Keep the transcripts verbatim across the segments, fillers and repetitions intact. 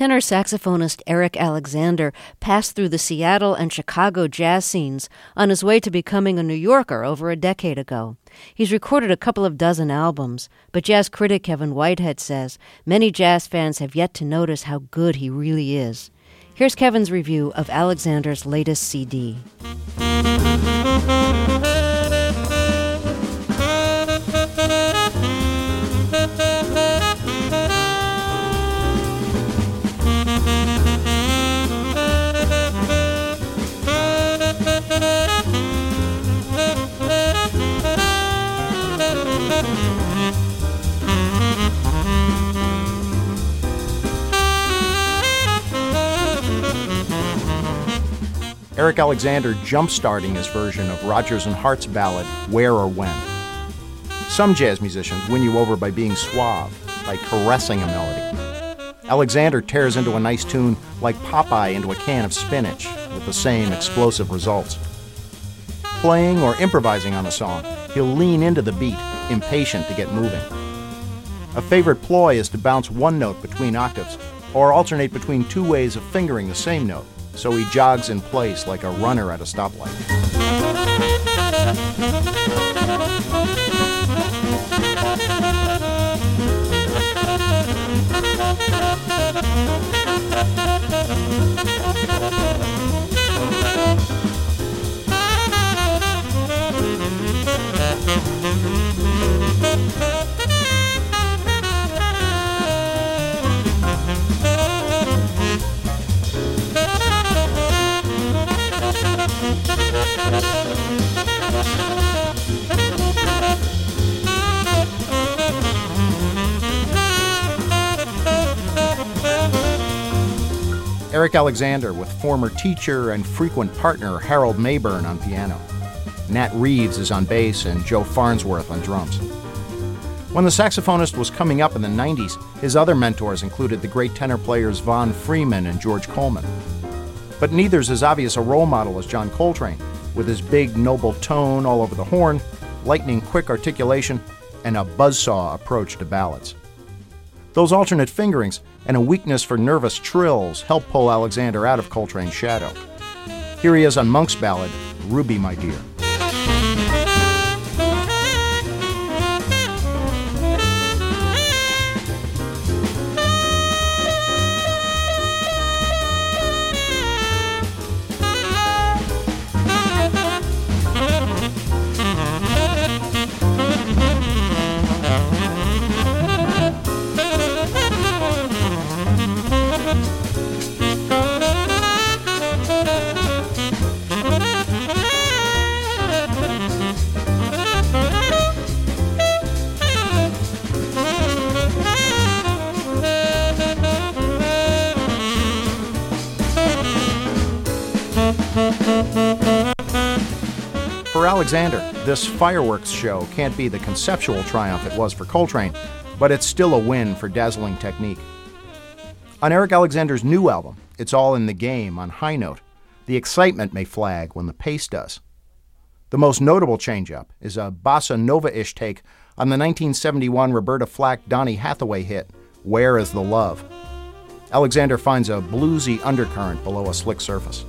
Tenor saxophonist Eric Alexander passed through the Seattle and Chicago jazz scenes on his way to becoming a New Yorker over a decade ago. He's recorded a couple of dozen albums, but jazz critic Kevin Whitehead says many jazz fans have yet to notice how good he really is. Here's Kevin's review of Alexander's latest C D. Eric Alexander jump-starting his version of Rodgers and Hart's ballad, Where or When. Some jazz musicians win you over by being suave, by caressing a melody. Alexander tears into a nice tune like Popeye into a can of spinach, with the same explosive results. Playing or improvising on a song, he'll lean into the beat, impatient to get moving. A favorite ploy is to bounce one note between octaves, or alternate between two ways of fingering the same note, so he jogs in place like a runner at a stoplight. Eric Alexander with former teacher and frequent partner Harold Mayburn on piano. Nat Reeves is on bass and Joe Farnsworth on drums. When the saxophonist was coming up in the nineties, his other mentors included the great tenor players Von Freeman and George Coleman. But neither's as obvious a role model as John Coltrane, with his big, noble tone all over the horn, lightning-quick articulation, and a buzzsaw approach to ballads. Those alternate fingerings and a weakness for nervous trills help pull Alexander out of Coltrane's shadow. Here he is on Monk's ballad, Ruby My Dear. For Alexander, this fireworks show can't be the conceptual triumph it was for Coltrane, but it's still a win for dazzling technique. On Eric Alexander's new album, It's All in the Game on High Note, the excitement may flag when the pace does. The most notable change-up is a bossa nova-ish take on the nineteen seventy-one Roberta Flack-Donny Hathaway hit, Where is the Love? Alexander finds a bluesy undercurrent below a slick surface.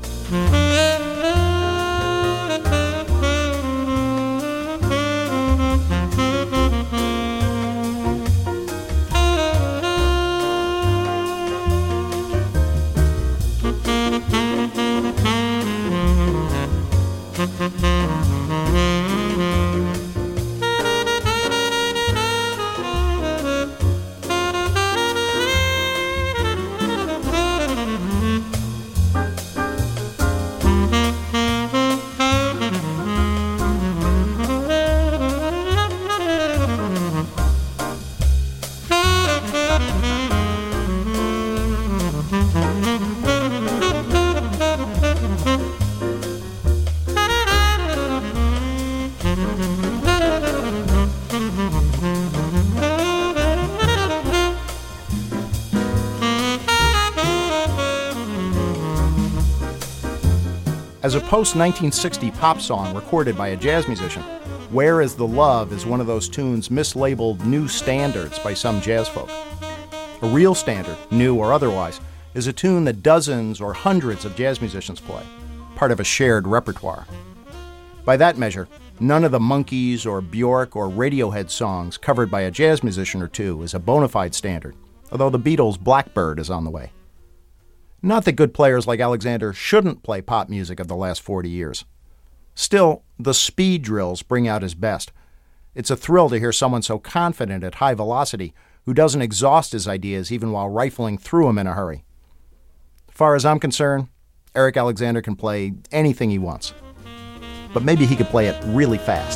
As a post-nineteen sixty pop song recorded by a jazz musician, Where is the Love is one of those tunes mislabeled new standards by some jazz folk. A real standard, new or otherwise, is a tune that dozens or hundreds of jazz musicians play, part of a shared repertoire. By that measure, none of the Monkees or Bjork or Radiohead songs covered by a jazz musician or two is a bona fide standard, although the Beatles' Blackbird is on the way. Not that good players like Alexander shouldn't play pop music of the last forty years. Still, the speed drills bring out his best. It's a thrill to hear someone so confident at high velocity who doesn't exhaust his ideas even while rifling through them in a hurry. As far as I'm concerned, Eric Alexander can play anything he wants. But maybe he could play it really fast.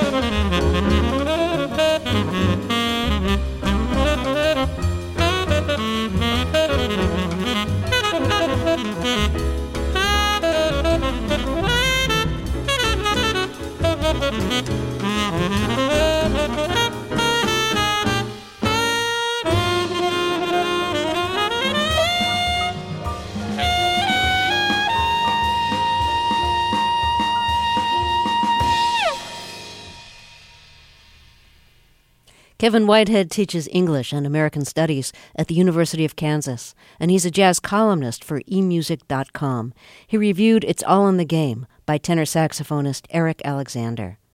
Kevin Whitehead teaches English and American Studies at the University of Kansas, and he's a jazz columnist for e music dot com. He reviewed It's All in the Game by tenor saxophonist Eric Alexander.